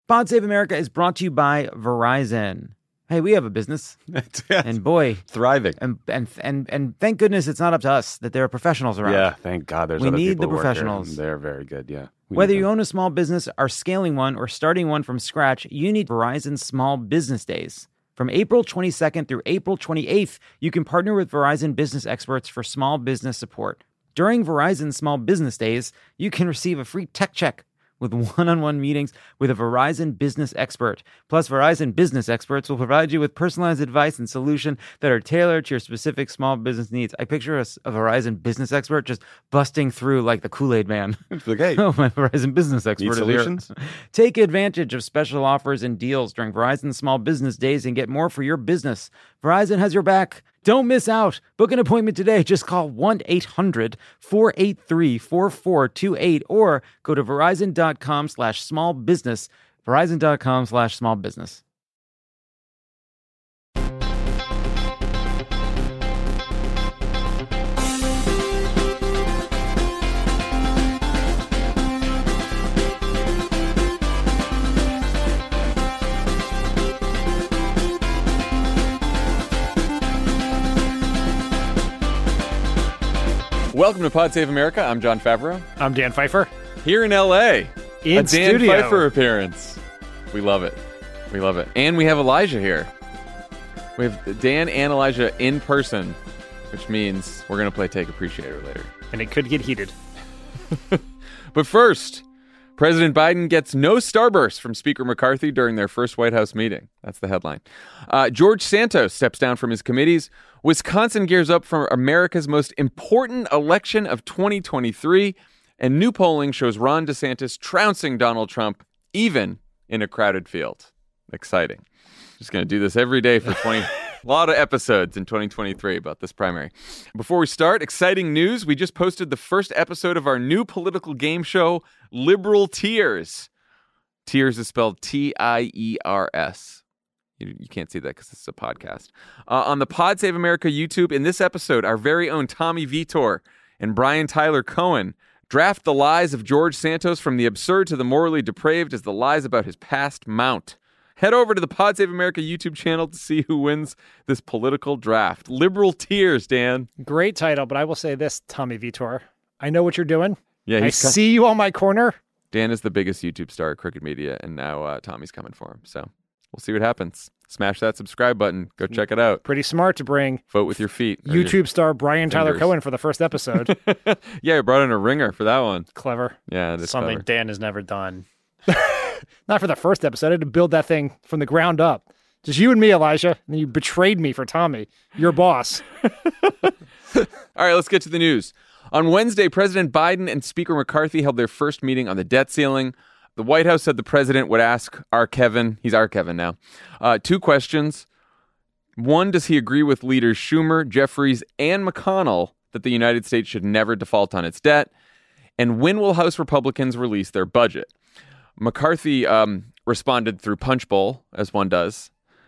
Pod Save America is brought to you by Verizon. Hey, we have a business, and boy, thriving. And thank goodness it's not up to us that there are professionals around. Yeah, thank God there's we other need people the who work here. professionals. They're very good, yeah. Whether you own a small business, are scaling one, or starting one from scratch, you need Verizon Small Business Days. From April 22nd through April 28th, you can partner with Verizon business experts for small business support. During Verizon Small Business Days, you can receive a free tech check with one-on-one meetings with a Verizon business expert. Plus, Verizon business experts will provide you with personalized advice and solutions that are tailored to your specific small business needs. I picture a Verizon business expert just busting through like the Kool-Aid man. Like, hey, oh, my Verizon business expert need solutions? Take advantage of special offers and deals during Verizon Small Business Days and get more for your business. Verizon has your back. Don't miss out. Book an appointment today. Just call 1-800-483-4428 or go to verizon.com/smallbusiness. Verizon.com/smallbusiness. welcome to Pod Save America. I'm John Favreau. I'm Dan Pfeiffer. Here in L.A. In a Dan studio. Pfeiffer appearance. We love it. We love it. And we have Elijah here. We have Dan and Elijah in person, which means we're going to play Take Appreciator later. And it could get heated. But first, President Biden gets no starburst from Speaker McCarthy during their first White House meeting. That's the headline. George Santos steps down from his committees. Wisconsin gears up for America's most important election of 2023. And new polling shows Ron DeSantis trouncing Donald Trump, even in a crowded field. Exciting. Just going to do this every day for 20... A lot of episodes in 2023 about this primary. Before we start, exciting news. We just posted the first episode of our new political game show, Liberal Tears. Tears is spelled T-I-E-R-S. You can't see that because this is a podcast. On the Pod Save America YouTube, in this episode, our very own Tommy Vitor and Brian Tyler Cohen draft the lies of George Santos from the absurd to the morally depraved as the lies about his past mount. Head over to the Pod Save America YouTube channel to see who wins this political draft. Liberal Tears, Dan. Great title, but I will say this, Tommy Vitor. I know what you're doing. Yeah, I see you on my corner. Dan is the biggest YouTube star at Crooked Media, and now Tommy's coming for him. So we'll see what happens. Smash that subscribe button. Go check it out. Pretty smart to bring vote with your feet. YouTube star Brian Tyler Cohen for the first episode. Yeah, I brought in a ringer for that one. Clever. Yeah, it's something clever. Dan has never done. Not for the first episode. I had to build that thing from the ground up. Just you and me, Elijah. And you betrayed me for Tommy, your boss. All right, let's get to the news. On Wednesday, President Biden and Speaker McCarthy held their first meeting on the debt ceiling. The White House said the president would ask our Kevin, he's our Kevin now, two questions. One, does he agree with leaders Schumer, Jeffries, and McConnell that the United States should never default on its debt? And when will House Republicans release their budget? McCarthy responded through Punch Bowl, as one does,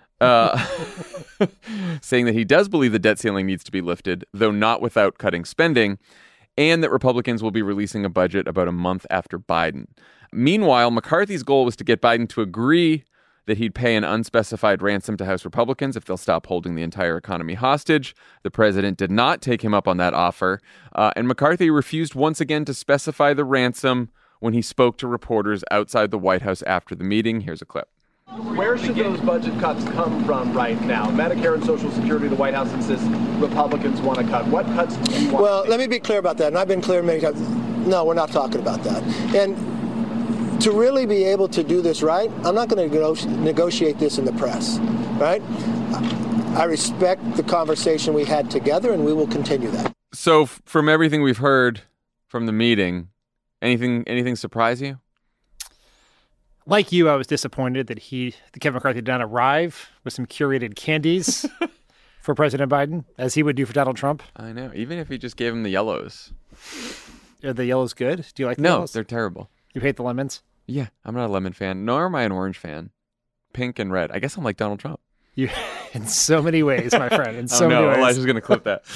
saying that he does believe the debt ceiling needs to be lifted, though not without cutting spending, and that Republicans will be releasing a budget about a month after Biden. Meanwhile, McCarthy's goal was to get Biden to agree that he'd pay an unspecified ransom to House Republicans if they'll stop holding the entire economy hostage. The president did not take him up on that offer, and McCarthy refused once again to specify the ransom when he spoke to reporters outside the White House after the meeting. Here's a clip. Where should those budget cuts come from right now? Medicare and Social Security, the White House insists Republicans want to cut. What cuts do you want? Well, let me be clear about that, and I've been clear many times. No, we're not talking about that. And to really be able to do this right, I'm not going to negotiate this in the press, right? I respect the conversation we had together, and we will continue that. So from everything we've heard from the meeting, anything surprise you? Like you, I was disappointed that Kevin McCarthy did not arrive with some curated candies for President Biden, as he would do for Donald Trump. I know. Even if he just gave him the yellows. Are the yellows good? Do you like the No, yellows? they're terrible. You hate the lemons? Yeah, I'm not a lemon fan, nor am I an orange fan. Pink and red. I guess I'm like Donald Trump. You, in so many ways, my friend. In so oh, no, many ways. Elijah's going to clip that.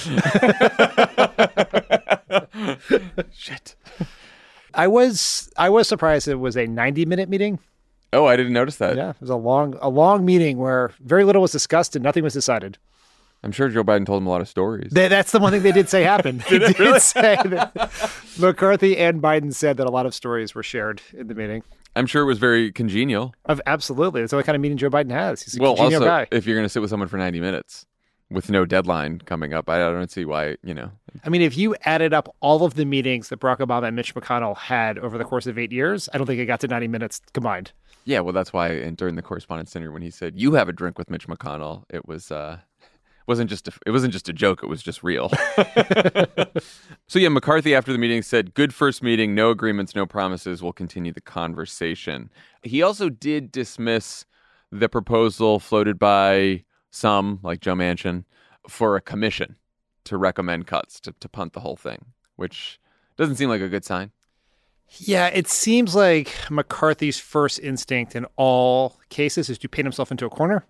Shit. I was surprised it was a 90-minute meeting Oh, I didn't notice that. Yeah, it was a long meeting where very little was discussed and nothing was decided. I'm sure Joe Biden told him a lot of stories. That's the one thing they did say happened. Did it really? Say that McCarthy and Biden said that a lot of stories were shared in the meeting. I'm sure it was very congenial. Absolutely. It's the kind of meeting Joe Biden has. He's a Well, congenial also, guy. if you're going to sit with someone for 90 minutes with no deadline coming up, I don't see why, I mean, if you added up all of the meetings that Barack Obama and Mitch McConnell had over the course of 8 years, I don't think it got to 90 minutes combined. Yeah, well, that's why during the Correspondents' Dinner, when he said, "You have a drink with Mitch McConnell," it wasn't just a joke, it was just real. So yeah, McCarthy after the meeting said, "Good first meeting, no agreements, no promises. We'll continue the conversation." He also did dismiss the proposal floated by some, like Joe Manchin, for a commission to recommend cuts, to punt the whole thing, which doesn't seem like a good sign. Yeah, it seems like McCarthy's first instinct in all cases is to paint himself into a corner.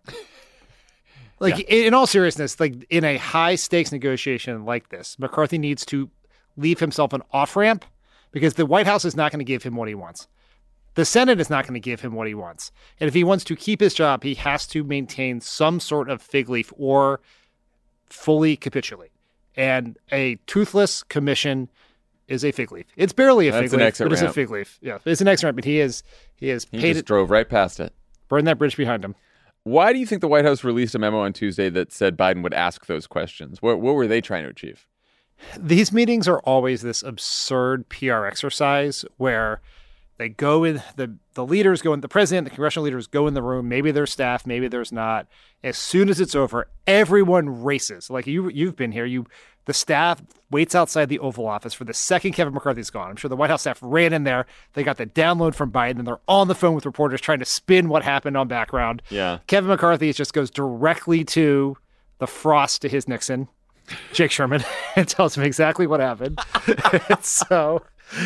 In all seriousness, like in a high stakes negotiation like this, McCarthy needs to leave himself an off ramp because the White House is not going to give him what he wants. The Senate is not going to give him what he wants. And if he wants to keep his job, he has to maintain some sort of fig leaf or fully capitulate. And a toothless commission is a fig leaf. It's barely a fig leaf, but it's a fig leaf. Yeah, it's an exit ramp, but he just drove right past it. Burned that bridge behind him. Why do you think the White House released a memo on Tuesday that said Biden would ask those questions? What were they trying to achieve? These meetings are always this absurd PR exercise where they go in, the leaders go in, the president, the congressional leaders go in the room. Maybe there's staff, maybe there's not. As soon as it's over, everyone races. Like you've been here. The staff waits outside the Oval Office for the second Kevin McCarthy's gone. I'm sure the White House staff ran in there. They got the download from Biden, and they're on the phone with reporters trying to spin what happened on background. Yeah. Kevin McCarthy just goes directly to the Frost to his Nixon, Jake Sherman, and tells him exactly what happened. So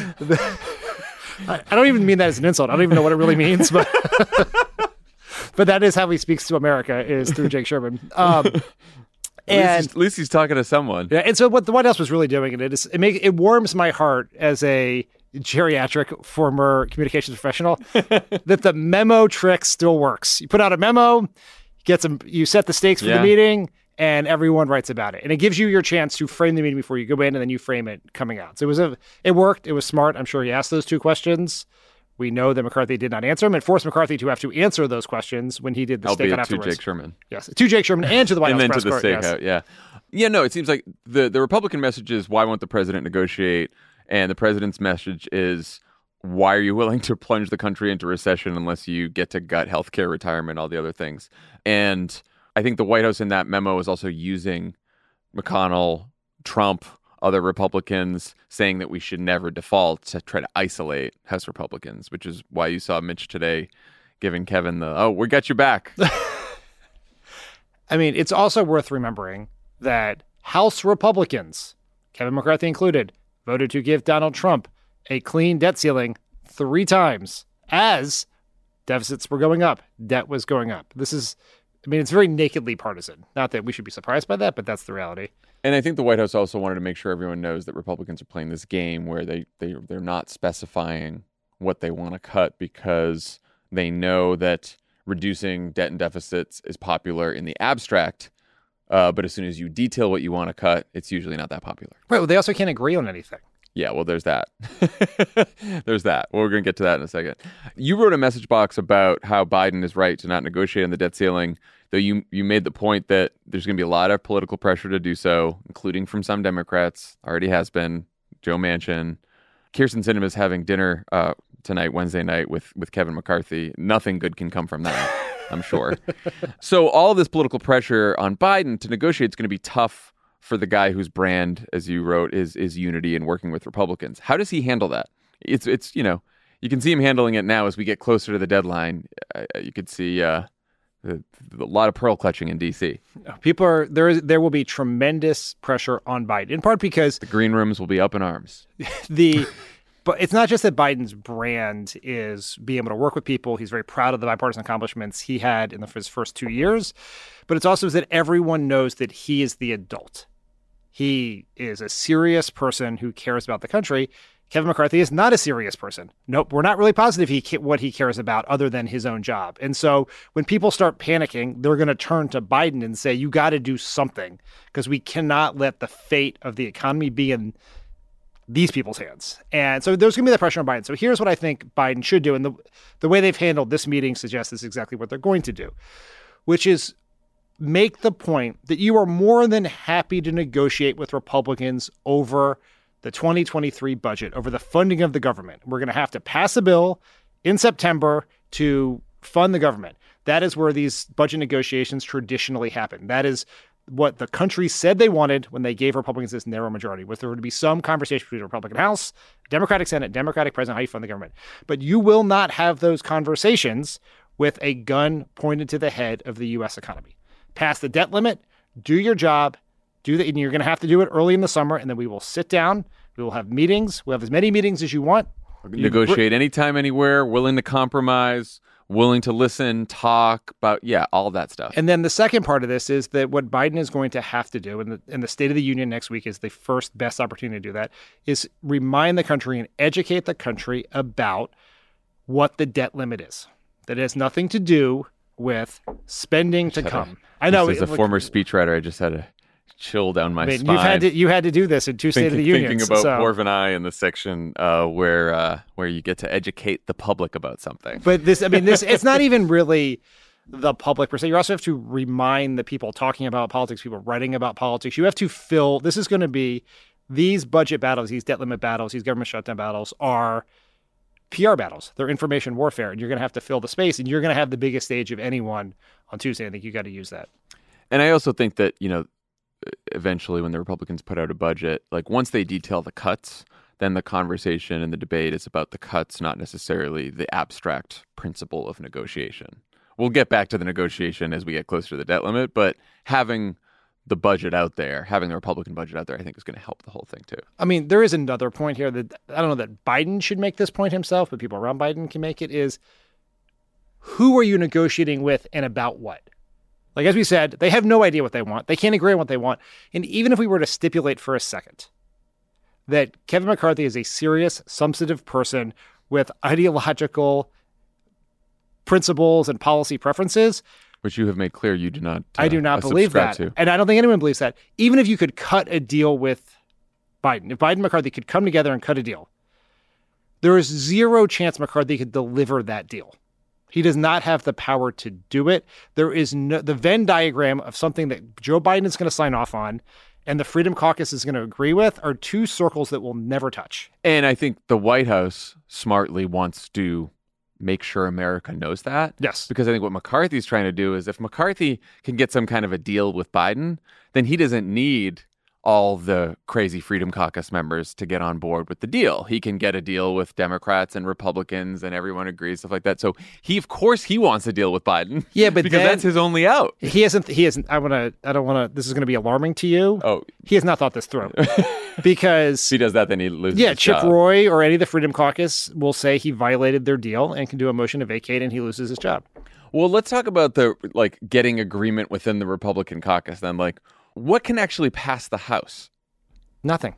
I don't even mean that as an insult. I don't even know what it really means, but but that is how he speaks to America, is through Jake Sherman. At least he's talking to someone. Yeah, and so what the White House was really doing, and it warms my heart as a geriatric former communications professional that the memo trick still works. You put out a memo, you set the stakes for the meeting, and everyone writes about it. And it gives you your chance to frame the meeting before you go in, and then you frame it coming out. So it worked. It was smart. I'm sure he asked those two questions. We know that McCarthy did not answer them. It forced McCarthy to have to answer those questions when he did the stakeout afterwards. To Jake Sherman. Yes, to Jake Sherman and to the White House press corps. And then to the stakeout, yes. Yeah, no, it seems like the Republican message is, why won't the president negotiate? And the president's message is, why are you willing to plunge the country into recession unless you get to gut healthcare, retirement, all the other things? And I think the White House in that memo is also using McConnell, Trump, other Republicans saying that we should never default to try to isolate House Republicans, which is why you saw Mitch today giving Kevin we got you back. I mean, it's also worth remembering that House Republicans, Kevin McCarthy included, voted to give Donald Trump a clean debt ceiling 3 times as deficits were going up, debt was going up. It's very nakedly partisan. Not that we should be surprised by that, but that's the reality. And I think the White House also wanted to make sure everyone knows that Republicans are playing this game where they're not specifying what they want to cut, because they know that reducing debt and deficits is popular in the abstract, but as soon as you detail what you want to cut, it's usually not that popular. Right. Well, they also can't agree on anything. Yeah, well, there's that. There's that. Well, we're going to get to that in a second. You wrote a message box about how Biden is right to not negotiate on the debt ceiling, though you made the point that there's going to be a lot of political pressure to do so, including from some Democrats. Already has been. Joe Manchin. Kyrsten Sinema is having dinner tonight, Wednesday night, with Kevin McCarthy. Nothing good can come from that, I'm sure. So all this political pressure on Biden to negotiate is going to be tough for the guy whose brand, as you wrote, is unity and working with Republicans. How does he handle that? It's you can see him handling it now as we get closer to the deadline. You could see a lot of pearl clutching in D.C. There will be tremendous pressure on Biden, in part because the green rooms will be up in arms. But it's not just that Biden's brand is being able to work with people. He's very proud of the bipartisan accomplishments he had in his first 2 years. But it's also that everyone knows that he is the adult. He is a serious person who cares about the country. Kevin McCarthy is not a serious person. Nope, we're not really positive what he cares about other than his own job. And so when people start panicking, they're going to turn to Biden and say, you got to do something because we cannot let the fate of the economy be in these people's hands. And so there's going to be that pressure on Biden. So here's what I think Biden should do. And the way they've handled this meeting suggests this is exactly what they're going to do, which is make the point that you are more than happy to negotiate with Republicans over the 2023 budget, over the funding of the government. We're going to have to pass a bill in September to fund the government. That is where these budget negotiations traditionally happen. That is what the country said they wanted when they gave Republicans this narrow majority, was there would be some conversation between the Republican House, Democratic Senate, Democratic President, how you fund the government. But you will not have those conversations with a gun pointed to the head of the U.S. economy. Pass the debt limit, do your job, and you're going to have to do it early in the summer, and then we will sit down, we will have meetings, we'll have as many meetings as you want. Negotiate anytime, anywhere, willing to compromise, willing to listen, talk about, all that stuff. And then the second part of this is that what Biden is going to have to do, and the State of the Union next week is the first best opportunity to do that, is remind the country and educate the country about what the debt limit is. That it has nothing to do with spending to come. I know. As a former speechwriter, I just had a chill down my spine. You had to do this in two State of the Unions. Thinking about Porv and I in the section where you get to educate the public about something. But this it's not even really the public per se. You also have to remind the people talking about politics, people writing about politics. You have to fill. This is going to be these budget battles, these debt limit battles, these government shutdown battles are PR battles. They're information warfare, and you're going to have to fill the space, and you're going to have the biggest stage of anyone on Tuesday. I think you got to use that. And I also think that, eventually when the Republicans put out a budget, like once they detail the cuts, then the conversation and the debate is about the cuts, not necessarily the abstract principle of negotiation. We'll get back to the negotiation as we get closer to the debt limit, but having the budget out there, having the Republican budget out there, I think is going to help the whole thing too. I mean, there is another point here that I don't know that Biden should make this point himself, but people around Biden can make it, is who are you negotiating with and about what? Like, as we said, they have no idea what they want. They can't agree on what they want. And even if we were to stipulate for a second that Kevin McCarthy is a serious, substantive person with ideological principles and policy preferences, which you have made clear you do not. I do not believe that. To. And I don't think anyone believes that. Even if you could cut a deal with Biden, if Biden and McCarthy could come together and cut a deal, there is zero chance McCarthy could deliver that deal. He does not have the power to do it. There is the Venn diagram of something that Joe Biden is going to sign off on and the Freedom Caucus is going to agree with are two circles that will never touch. And I think the White House smartly wants to make sure America knows that. Yes. Because I think what McCarthy's trying to do is if McCarthy can get some kind of a deal with Biden, then he doesn't need all the crazy Freedom Caucus members to get on board with the deal. He can get a deal with Democrats and Republicans and everyone agrees, stuff like that. So of course he wants a deal with Biden. Yeah, but because that's his only out. He hasn't, this is going to be alarming to you. Oh. He has not thought this through. Because if he does that, then he loses his Chip job. Roy or any of the Freedom Caucus will say he violated their deal and can do a motion to vacate and he loses his job. Well, let's talk about the getting agreement within the Republican caucus then. What can actually pass the House? Nothing.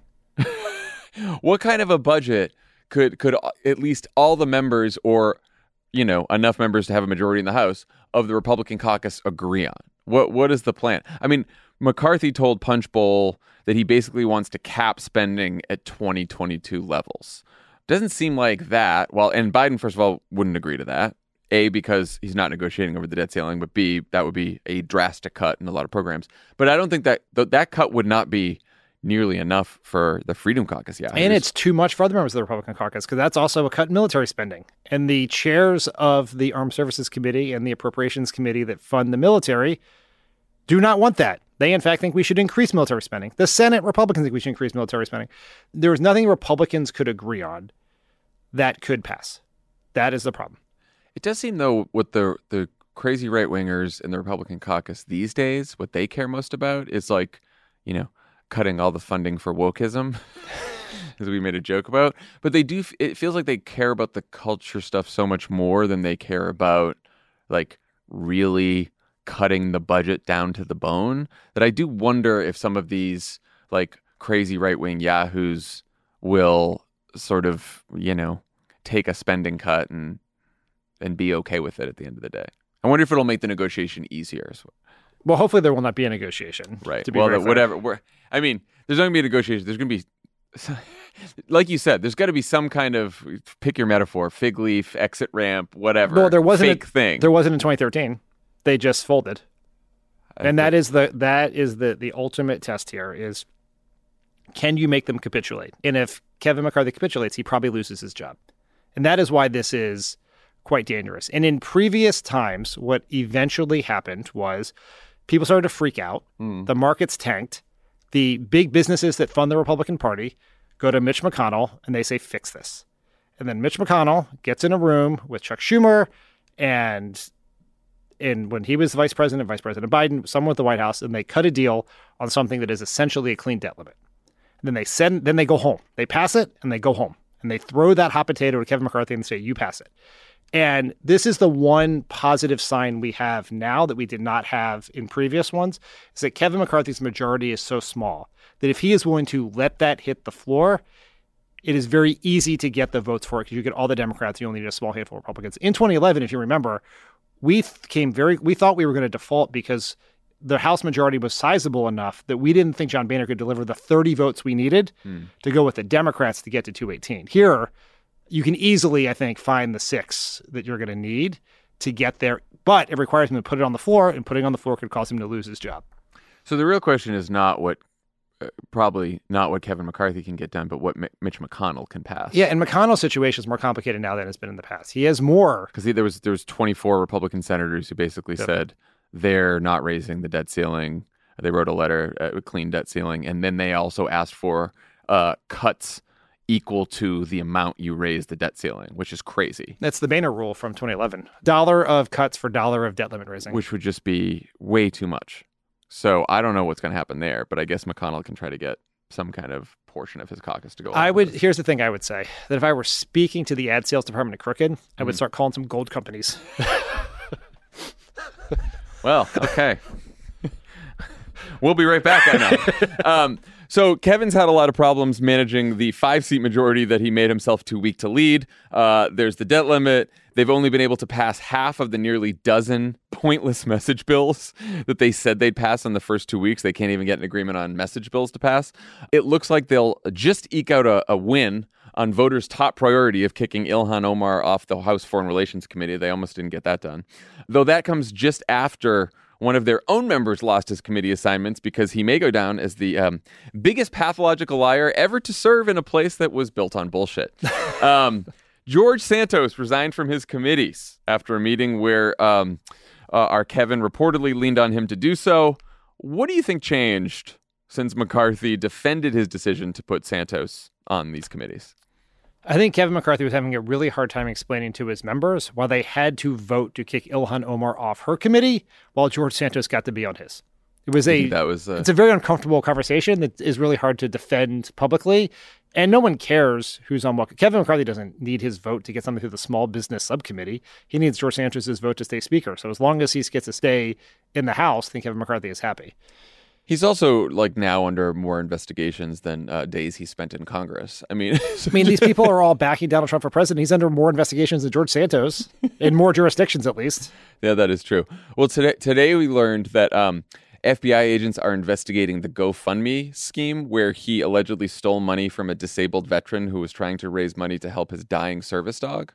What kind of a budget could at least all the members or, enough members to have a majority in the House of the Republican caucus agree on? What is the plan? I mean, McCarthy told Punch Bowl that he basically wants to cap spending at 2022 levels. Doesn't seem like that. Well, and Biden, first of all, wouldn't agree to that. A, because he's not negotiating over the debt ceiling, but B, that would be a drastic cut in a lot of programs. But I don't think that cut would not be nearly enough for the Freedom Caucus. Yeah, and it's too much for other members of the Republican caucus because that's also a cut in military spending. And the chairs of the Armed Services Committee and the Appropriations Committee that fund the military do not want that. They, in fact, think we should increase military spending. The Senate Republicans think we should increase military spending. There is nothing Republicans could agree on that could pass. That is the problem. It does seem, though, with the crazy right-wingers in the Republican caucus these days, what they care most about is cutting all the funding for wokeism, as we made a joke about. But it feels like they care about the culture stuff so much more than they care about, really cutting the budget down to the bone, that I do wonder if some of these, crazy right-wing yahoos will sort of, take a spending cut and be okay with it at the end of the day. I wonder if it'll make the negotiation easier. Well, hopefully there will not be a negotiation. Right. To be Well, very fair. whatever. There's not going to be a negotiation. There's going to be, like you said, there's got to be some kind of, pick your metaphor, fig leaf, exit ramp, whatever. Well, there wasn't fake thing. There wasn't in 2013. They just folded. And that is the ultimate test here is, can you make them capitulate? And if Kevin McCarthy capitulates, he probably loses his job. And that is why this is quite dangerous. And in previous times, what eventually happened was people started to freak out. The markets tanked. The big businesses that fund the Republican Party go to Mitch McConnell and they say, fix this. And then Mitch McConnell gets in a room with Chuck Schumer and when he was Vice President Biden, someone at the White House, and they cut a deal on something that is essentially a clean debt limit. And then they go home. They pass it and they go home. And they throw that hot potato to Kevin McCarthy and say, you pass it. And this is the one positive sign we have now that we did not have in previous ones, is that Kevin McCarthy's majority is so small that if he is willing to let that hit the floor, it is very easy to get the votes for it because you get all the Democrats. You only need a small handful of Republicans. In 2011, if you remember, we thought we were going to default because the House majority was sizable enough that we didn't think John Boehner could deliver the 30 votes we needed to go with the Democrats to get to 218. Here, you can easily, I think, find the 6 that you're going to need to get there. But it requires him to put it on the floor, and putting it on the floor could cause him to lose his job. So the real question is probably not what Kevin McCarthy can get done, but what Mitch McConnell can pass. Yeah, and McConnell's situation is more complicated now than it's been in the past. He has more. Because there was 24 Republican senators who basically said they're not raising the debt ceiling. They wrote a letter, a clean debt ceiling, and then they also asked for cuts equal to the amount you raise the debt ceiling, which is crazy. That's the Boehner rule from 2011. $1 of cuts for $1 of debt limit raising. Which would just be way too much. So I don't know what's going to happen there, but I guess McConnell can try to get some kind of portion of his caucus to go. Here's the thing I would say, that if I were speaking to the ad sales department at Crooked, I would start calling some gold companies. Well, okay. We'll be right back, I know. So Kevin's had a lot of problems managing the 5-seat majority that he made himself too weak to lead. There's the debt limit. They've only been able to pass half of the nearly dozen pointless message bills that they said they'd pass in the first 2 weeks. They can't even get an agreement on message bills to pass. It looks like they'll just eke out a win on voters' top priority of kicking Ilhan Omar off the House Foreign Relations Committee. They almost didn't get that done. Though that comes just after one of their own members lost his committee assignments because he may go down as the biggest pathological liar ever to serve in a place that was built on bullshit. George Santos resigned from his committees after a meeting where our Kevin reportedly leaned on him to do so. What do you think changed since McCarthy defended his decision to put Santos on these committees? I think Kevin McCarthy was having a really hard time explaining to his members why they had to vote to kick Ilhan Omar off her committee while George Santos got to be on his. It's a very uncomfortable conversation that is really hard to defend publicly, and no one cares who's on what. Kevin McCarthy doesn't need his vote to get something through the small business subcommittee. He needs George Santos's vote to stay speaker. So as long as he gets to stay in the House, I think Kevin McCarthy is happy. He's also now under more investigations than days he spent in Congress. I mean, these people are all backing Donald Trump for president. He's under more investigations than George Santos, in more jurisdictions at least. Yeah, that is true. Well, today we learned that FBI agents are investigating the GoFundMe scheme where he allegedly stole money from a disabled veteran who was trying to raise money to help his dying service dog.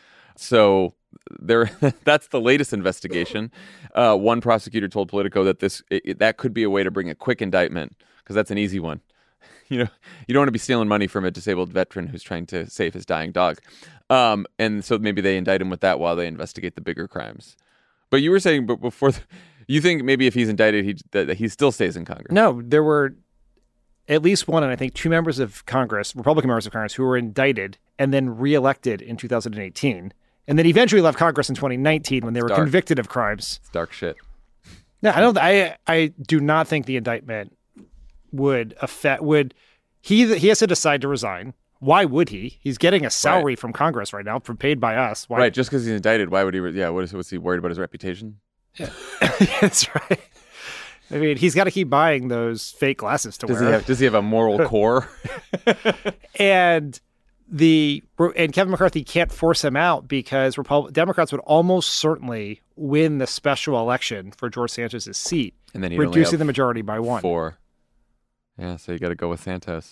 So that's the latest investigation. One prosecutor told Politico that that could be a way to bring a quick indictment because that's an easy one. You don't want to be stealing money from a disabled veteran who's trying to save his dying dog. And so maybe they indict him with that while they investigate the bigger crimes. But you were saying before, you think maybe if he's indicted, that he still stays in Congress? No, there were at least one, and I think 2 members of Congress, Republican members of Congress, who were indicted and then reelected in 2018. And then eventually left Congress in 2019 when they were convicted of crimes. It's dark shit. No, I do not think the indictment would affect. He has to decide to resign. Why would he? He's getting a salary from Congress right now, paid by us. Why? Right, just because he's indicted, why would he? Yeah, what's he worried about his reputation? Yeah. That's right. I mean, he's got to keep buying those fake glasses to wear. Does he have a moral core? And and Kevin McCarthy can't force him out because Democrats would almost certainly win the special election for George Santos' seat, and then reducing the majority by 1. 4. Yeah, so you got to go with Santos.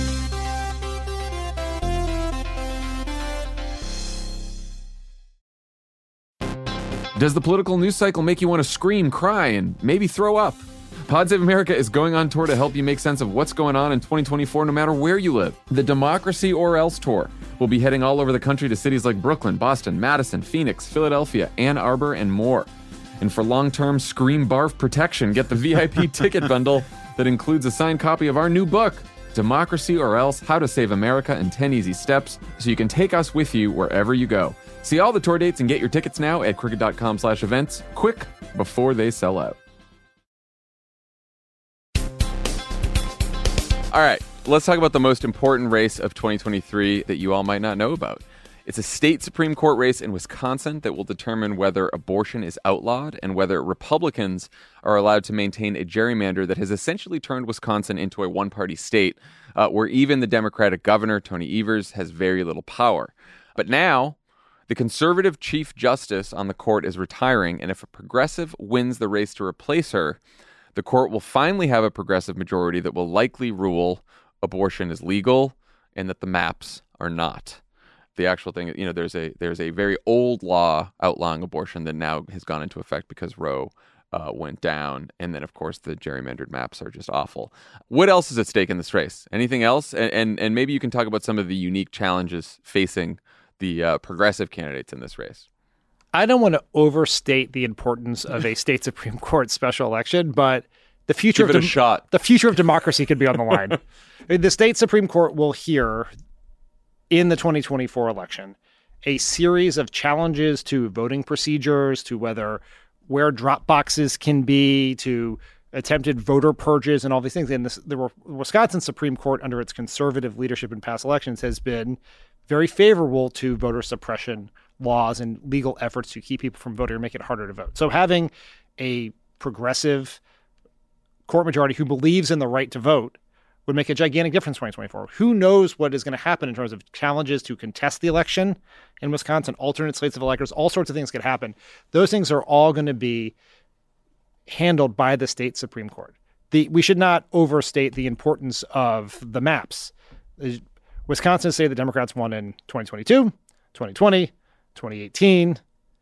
Does the political news cycle make you want to scream, cry, and maybe throw up? Pod Save America is going on tour to help you make sense of what's going on in 2024 no matter where you live. The Democracy or Else Tour will be heading all over the country to cities like Brooklyn, Boston, Madison, Phoenix, Philadelphia, Ann Arbor, and more. And for long-term scream barf protection, get the VIP ticket bundle that includes a signed copy of our new book, Democracy or Else, How to Save America in 10 Easy Steps, so you can take us with you wherever you go. See all the tour dates and get your tickets now at crooked.com/events, quick before they sell out. All right, let's talk about the most important race of 2023 that you all might not know about. It's a state Supreme Court race in Wisconsin that will determine whether abortion is outlawed and whether Republicans are allowed to maintain a gerrymander that has essentially turned Wisconsin into a one-party state, where even the Democratic governor, Tony Evers, has very little power. But now, the conservative chief justice on the court is retiring, and if a progressive wins the race to replace her, the court will finally have a progressive majority that will likely rule abortion is legal and that the maps are not. The actual thing, there's a very old law outlawing abortion that now has gone into effect because Roe went down. And then, of course, the gerrymandered maps are just awful. What else is at stake in this race? Anything else? And maybe you can talk about some of the unique challenges facing the progressive candidates in this race. I don't want to overstate the importance of a state Supreme Court special election, but the future Give it a shot. The future of democracy could be on the line. The state Supreme Court will hear in the 2024 election a series of challenges to voting procedures, to where drop boxes can be, to attempted voter purges and all these things. And the Wisconsin Supreme Court, under its conservative leadership in past elections, has been very favorable to voter suppression laws and legal efforts to keep people from voting or make it harder to vote. So having a progressive court majority who believes in the right to vote would make a gigantic difference in 2024. Who knows what is going to happen in terms of challenges to contest the election in Wisconsin, alternate slates of electors, all sorts of things could happen. Those things are all going to be handled by the state Supreme Court. We should not overstate the importance of the maps. Wisconsin say the Democrats won in 2022, 2020, 2018,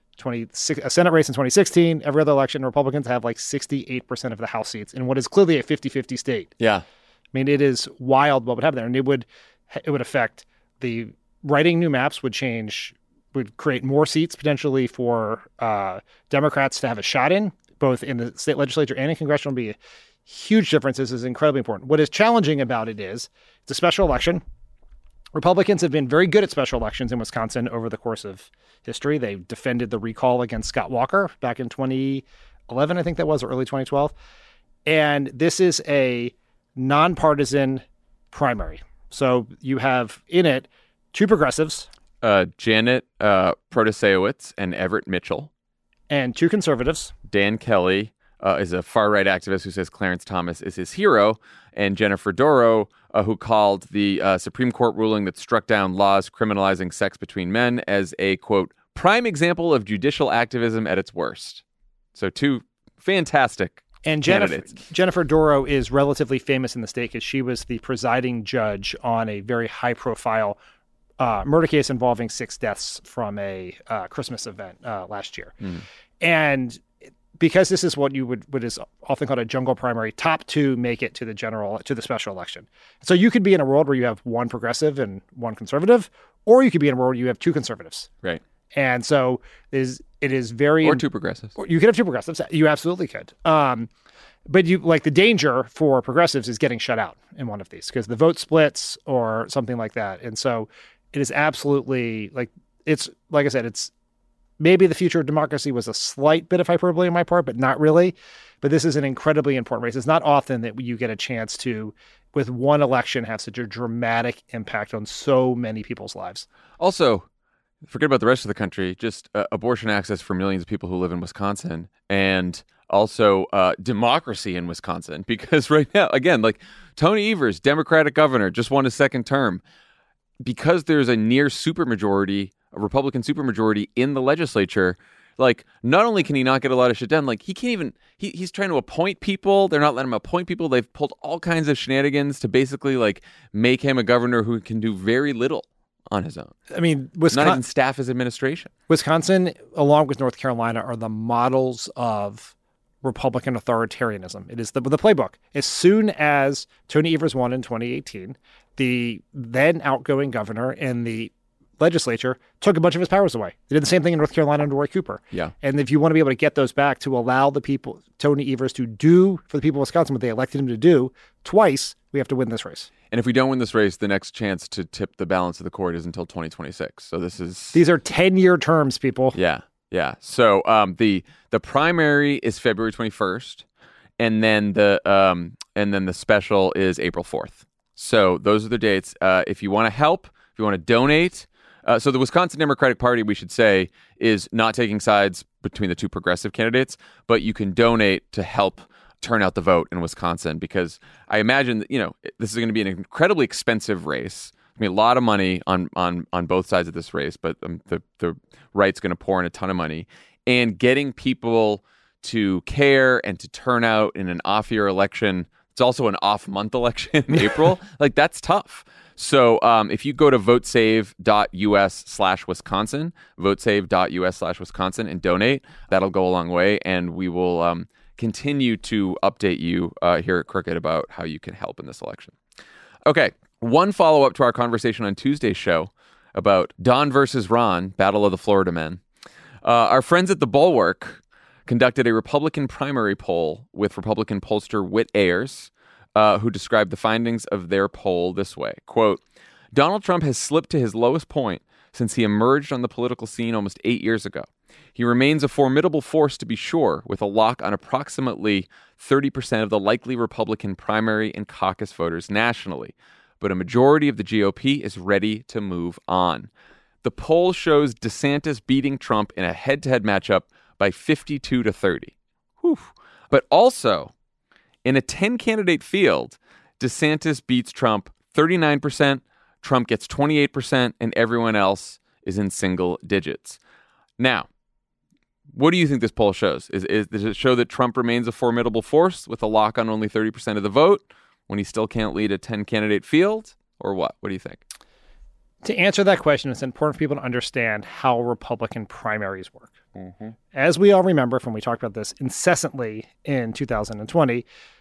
a Senate race in 2016. Every other election, Republicans have like 68% of the House seats in what is clearly a 50-50 state. Yeah. I mean, it is wild what would happen there. And it would affect the writing new maps would create more seats potentially for Democrats to have a shot in, both in the state legislature and in congressional. Be a huge difference. This is incredibly important. What is challenging about it is it's a special election. Republicans have been very good at special elections in Wisconsin over the course of history. They defended the recall against Scott Walker back in 2011, I think that was, or early 2012. And this is a nonpartisan primary. So you have in it two progressives. Janet Protasewicz and Everett Mitchell. And two conservatives. Dan Kelly is a far-right activist who says Clarence Thomas is his hero. And Jennifer Dorow, who called the Supreme Court ruling that struck down laws criminalizing sex between men as a, quote, prime example of judicial activism at its worst. So two fantastic and candidates. Jennifer Dorow is relatively famous in the state because she was the presiding judge on a very high-profile murder case involving 6 deaths from a Christmas event last year. And because this is what what is often called a jungle primary, top two make it to the special election. So you could be in a world where you have one progressive and one conservative, or you could be in a world where you have two conservatives. Right. And so it is very... Or two progressives. You could have two progressives. You absolutely could. But the danger for progressives is getting shut out in one of these because the vote splits or something like that. And so it is absolutely it's like I said, it's maybe the future of democracy was a slight bit of hyperbole on my part, but not really. But this is an incredibly important race. It's not often that you get a chance to, with one election, have such a dramatic impact on so many people's lives. Also, forget about the rest of the country, just abortion access for millions of people who live in Wisconsin, and also democracy in Wisconsin. Because right now, again, Tony Evers, Democratic governor, just won his second term. because there's a near supermajority, a Republican supermajority in the legislature, like, not only can he not get a lot of shit done, like, he can't even, he's trying to appoint people. They're not letting him appoint people. They've pulled all kinds of shenanigans to basically, like, make him a governor who can do very little on his own. I mean, not even staff his administration. Wisconsin, along with North Carolina, are the models of Republican authoritarianism. It is the playbook. As soon as Tony Evers won in 2018, the then outgoing governor and the legislature took a bunch of his powers away. They did the same thing in North Carolina under Roy Cooper. Yeah. And if you want to be able to get those back to allow the people, Tony Evers, to do for the people of Wisconsin what they elected him to do twice, we have to win this race. And if we don't win this race, the next chance to tip the balance of the court is until 2026. So these are 10-year terms, people. Yeah. Yeah. So the primary is February 21st, and then the special is April 4th. So those are the dates. If you want to help, if you want to donate. So the Wisconsin Democratic Party, we should say, is not taking sides between the two progressive candidates, but you can donate to help turn out the vote in Wisconsin, because I imagine that, this is going to be an incredibly expensive race. I mean, a lot of money on both sides of this race, but the right's going to pour in a ton of money. And getting people to care and to turn out in an off-year election, it's also an off-month election in April, like, that's tough. So if you go to votesave.us/Wisconsin, votesave.us/Wisconsin, and donate, that'll go a long way. And we will continue to update you here at Crooked about how you can help in this election. Okay, one follow-up to our conversation on Tuesday's show about Don versus Ron, Battle of the Florida Men. Our friends at The Bulwark conducted a Republican primary poll with Republican pollster Whit Ayers, who described the findings of their poll this way. Quote, Donald Trump has slipped to his lowest point since he emerged on the political scene almost 8 years ago. He remains a formidable force, to be sure, with a lock on approximately 30% of the likely Republican primary and caucus voters nationally. But a majority of the GOP is ready to move on. The poll shows DeSantis beating Trump in a head-to-head matchup by 52-30. Whew. But also, in a 10-candidate field, DeSantis beats Trump 39%, Trump gets 28%, and everyone else is in single digits. Now, what do you think this poll shows? Does it show that Trump remains a formidable force with a lock on only 30% of the vote when he still can't lead a 10-candidate field? Or what? What do you think? To answer that question, it's important for people to understand how Republican primaries work. Mm-hmm. As we all remember from we talked about this incessantly in 2020,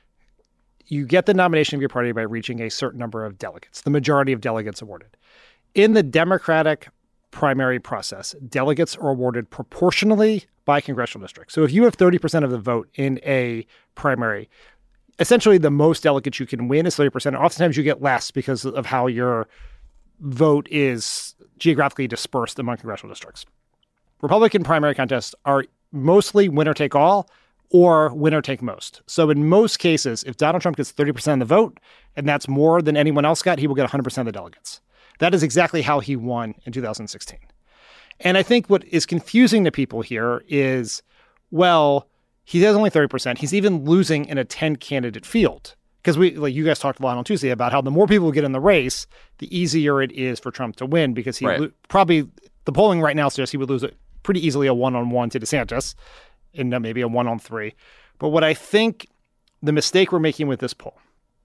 you get the nomination of your party by reaching a certain number of delegates, the majority of delegates awarded. In the Democratic primary process, delegates are awarded proportionally by congressional district. So if you have 30% of the vote in a primary, essentially the most delegates you can win is 30%. Oftentimes you get less because of how your vote is geographically dispersed among congressional districts. Republican primary contests are mostly winner take all or winner take most. So in most cases, if Donald Trump gets 30% of the vote, and that's more than anyone else got, he will get 100% of the delegates. That is exactly how he won in 2016. And I think what is confusing to people here is, well, he has only 30%. He's even losing in a 10-candidate field. Because you guys talked a lot on Tuesday about how the more people get in the race, the easier it is for Trump to win, because he probably, the polling right now suggests he would lose it pretty easily, a 1-on-1 to DeSantis, and maybe a 1-on-3. But what I think the mistake we're making with this poll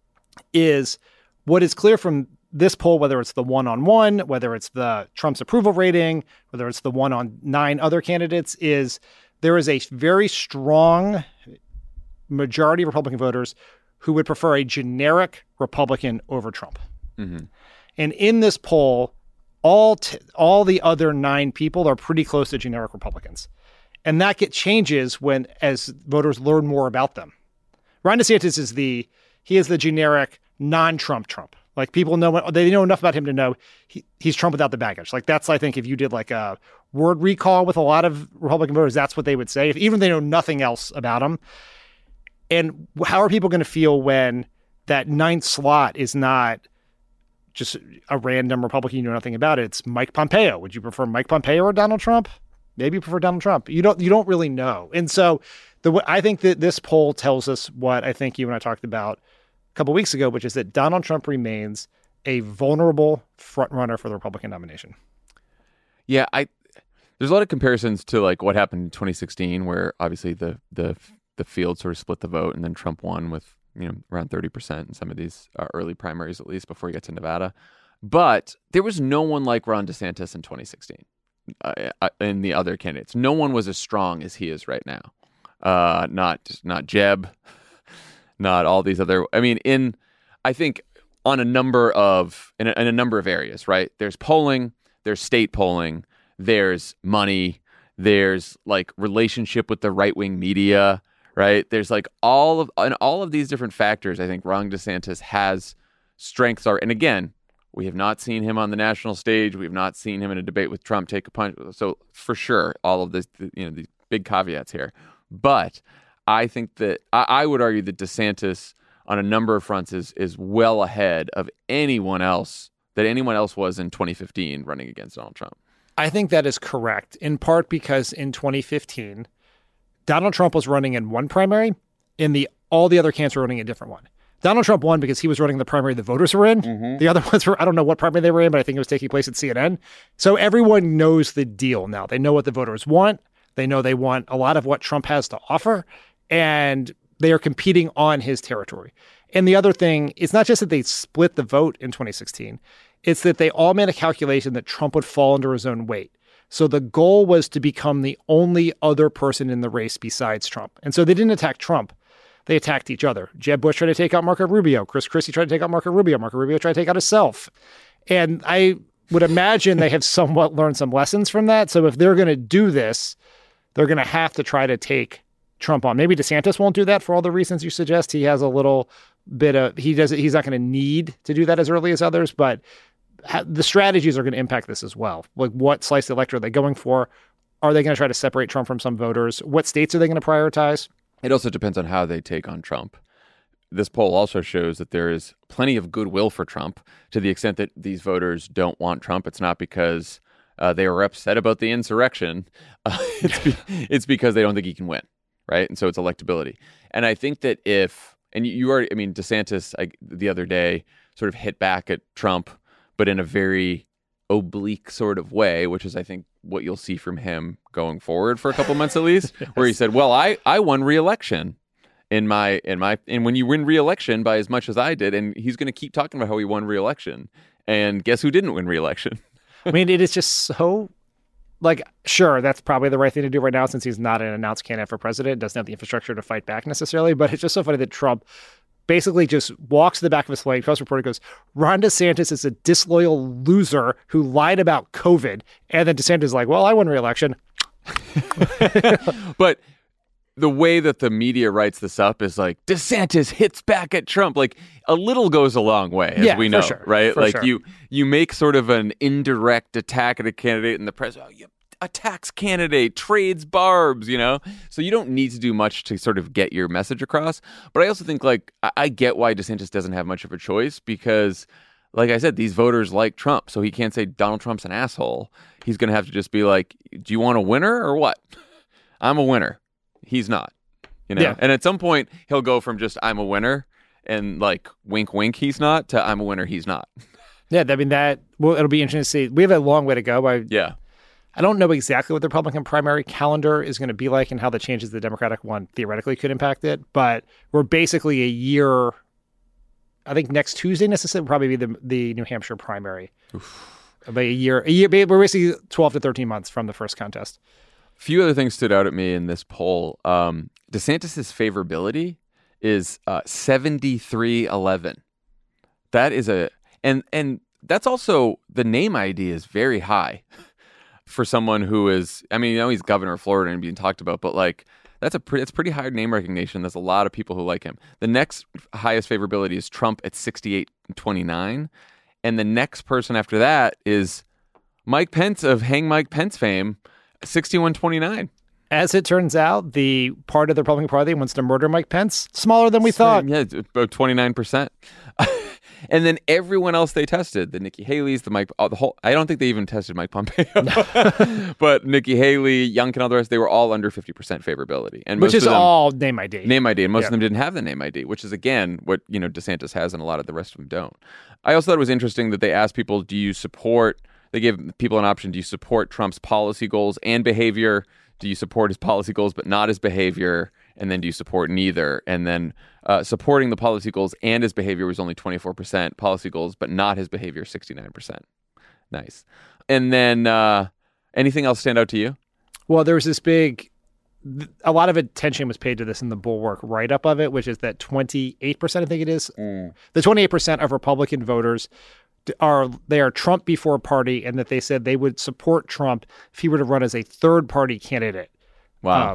is what is clear from this poll, whether it's the 1-on-1, whether it's the Trump's approval rating, whether it's the 1-on-9 other candidates, is there is a very strong majority of Republican voters who would prefer a generic Republican over Trump. Mm-hmm. And in this poll, all the other 9 people are pretty close to generic Republicans. And that changes as voters learn more about them. Ron DeSantis is the generic non-Trump Trump. Like, people they know enough about him to know he's Trump without the baggage. Like, that's, I think, if you did like a word recall with a lot of Republican voters, that's what they would say, even if they know nothing else about him. And how are people going to feel when that 9th slot is not just a random Republican you know nothing about? It's Mike Pompeo. Would you prefer Mike Pompeo or Donald Trump? Maybe you prefer Donald Trump. You don't really know. And so I think that this poll tells us what I think you and I talked about a couple weeks ago, which is that Donald Trump remains a vulnerable front runner for the Republican nomination. Yeah, there's a lot of comparisons to like what happened in 2016, where obviously the field sort of split the vote, and then Trump won with around 30% in some of these early primaries, at least before he got to Nevada. But there was no one like Ron DeSantis in 2016. In the other candidates, no one was as strong as he is right now. Not Jeb, not all these other. I mean, I think on a number of in a number of areas, right? There's polling, there's state polling, there's money, there's like relationship with the right wing media, right? There's like all of these different factors. I think Ron DeSantis has strengths and again, we have not seen him on the national stage. We have not seen him in a debate with Trump take a punch. So for sure, all of this, these big caveats here. But I think that I would argue that DeSantis on a number of fronts is well ahead of anyone else was in 2015 running against Donald Trump. I think that is correct, in part because in 2015, Donald Trump was running in one primary, and all the other candidates were running a different one. Donald Trump won because he was running the primary the voters were in. Mm-hmm. The other ones I don't know what primary they were in, but I think it was taking place at CNN. So everyone knows the deal now. They know what the voters want. They know they want a lot of what Trump has to offer, and they are competing on his territory. And the other thing, it's not just that they split the vote in 2016. It's that they all made a calculation that Trump would fall under his own weight. So the goal was to become the only other person in the race besides Trump. And so they didn't attack Trump. They attacked each other. Jeb Bush tried to take out Marco Rubio. Chris Christie tried to take out Marco Rubio. Marco Rubio tried to take out himself. And I would imagine they have somewhat learned some lessons from that. So if they're going to do this, they're going to have to try to take Trump on. Maybe DeSantis won't do that for all the reasons you suggest. He has a little bit of, he's not going to need to do that as early as others, but the strategies are going to impact this as well. Like, what slice of the electorate are they going for? Are they going to try to separate Trump from some voters? What states are they going to prioritize? It also depends on how they take on Trump. This poll also shows that there is plenty of goodwill for Trump, to the extent that these voters don't want Trump. It's not because they were upset about the insurrection. It's because they don't think he can win, right? And so it's electability. And I think that DeSantis the other day sort of hit back at Trump, but in a very oblique sort of way, which is, I think, what you'll see from him going forward for a couple months at least, yes. Where he said, well, I won re-election and when you win re-election by as much as I did, and he's going to keep talking about how he won re-election. And guess who didn't win re-election? I mean, it is just so, like, sure, that's probably the right thing to do right now since he's not an announced candidate for president, doesn't have the infrastructure to fight back necessarily, but it's just so funny that Trump basically just walks to the back of his Washington Post reporter, goes, Ron DeSantis is a disloyal loser who lied about COVID. And then DeSantis is like, well, I won re-election. But the way that the media writes this up is like, DeSantis hits back at Trump. Like, a little goes a long way, as we know, sure. Right? For like, sure. you make sort of an indirect attack at a candidate in the press. Oh, you attacks candidate, trades barbs, So you don't need to do much to sort of get your message across. But I also think, like, I get why DeSantis doesn't have much of a choice because, like I said, these voters like Trump. So he can't say Donald Trump's an asshole. He's going to have to just be like, do you want a winner or what? I'm a winner. He's not, Yeah. And at some point he'll go from just I'm a winner and like wink, wink, he's not, to I'm a winner, he's not. Yeah. I mean, it'll be interesting to see. We have a long way to go. Yeah. I don't know exactly what the Republican primary calendar is going to be like and how the changes to the Democratic one theoretically could impact it. But we're basically a year. I think next Tuesday necessarily will probably be the New Hampshire primary. About a year. We're basically 12 to 13 months from the first contest. A few other things stood out at me in this poll. DeSantis' favorability is 73-11. That is and that's also, the name ID is very high. For someone who is, he's governor of Florida and being talked about, but like it's pretty high name recognition. There's a lot of people who like him. The next highest favorability is Trump at 68-29, and the next person after that is Mike Pence of Hang Mike Pence fame, 61-29. As it turns out, the part of the Republican Party wants to murder Mike Pence, smaller than we thought. Yeah, about 29%. And then everyone else they tested, the Nikki Haley's, I don't think they even tested Mike Pompeo, but Nikki Haley, Youngkin, all the rest, they were all under 50% favorability. And which most is of them, all name ID. Name ID. And most of them didn't have the name ID, which is, again, what, DeSantis has and a lot of the rest of them don't. I also thought it was interesting that they asked people, they gave people an option, do you support Trump's policy goals and behavior? Do you support his policy goals but not his behavior? And then do you support neither? And then supporting the policy goals and his behavior was only 24%, policy goals but not his behavior, 69%. Nice. And then anything else stand out to you? Well, there was a lot of attention was paid to this in the Bulwark write-up of it, which is that 28%, I think it is. The 28% of Republican voters are Trump before party, and that they said they would support Trump if he were to run as a third-party candidate. Wow.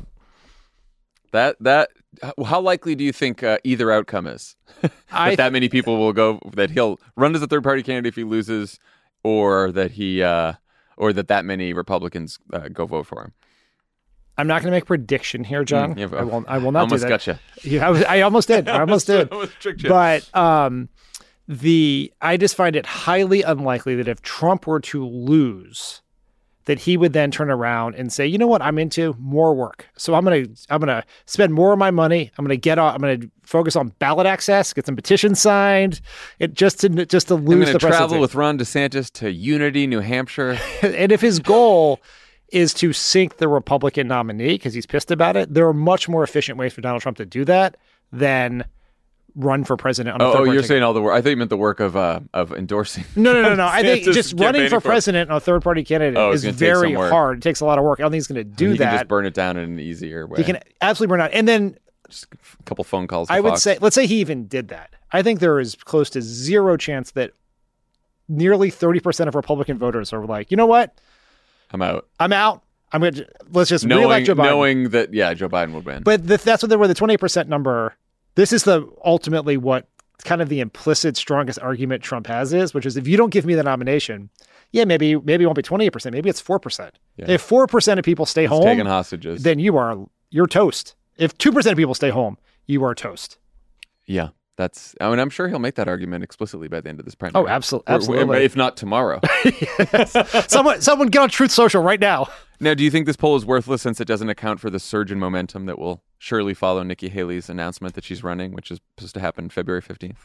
How likely do you think either outcome is? that many people will go, that he'll run as a third-party candidate if he loses, or that that many Republicans go vote for him? I'm not going to make a prediction here, John. I will not do that. Almost got you. I almost did. I almost did. Almost tricked you. But I just find it highly unlikely that if Trump were to lose, that he would then turn around and say, you know what, I'm into more work. So I'm gonna spend more of my money. I'm gonna focus on ballot access, get some petitions signed, just to lose the presidency. I'm gonna travel with Ron DeSantis to Unity, New Hampshire. And if his goal is to sink the Republican nominee because he's pissed about it, there are much more efficient ways for Donald Trump to do that than run for president on a third-party you're saying all the work. I thought you meant the work of endorsing. No. I think just running for president on a third-party candidate is very hard. It takes a lot of work. I don't think he's going to do that. He can just burn it down in an easier way. He can absolutely burn it down. And then just a couple phone calls. I would say, let's say he even did that. I think there is close to zero chance that nearly 30% of Republican voters are like, you know what? I'm out. Let's just reelect Joe Biden. Knowing that, Joe Biden would win. But that's what where the 28% number. This is ultimately what kind of the implicit strongest argument Trump has is, which is if you don't give me the nomination, maybe it won't be 28%, maybe it's 4%. Yeah. If 4% of people stay home, taking hostages, then you're toast. If 2% of people stay home, you are toast. Yeah. I'm sure he'll make that argument explicitly by the end of this primary. Oh, absolutely. If not tomorrow. Yes. Someone get on Truth Social right now. Now, do you think this poll is worthless since it doesn't account for the surge in momentum that will surely follow Nikki Haley's announcement that she's running, which is supposed to happen February 15th?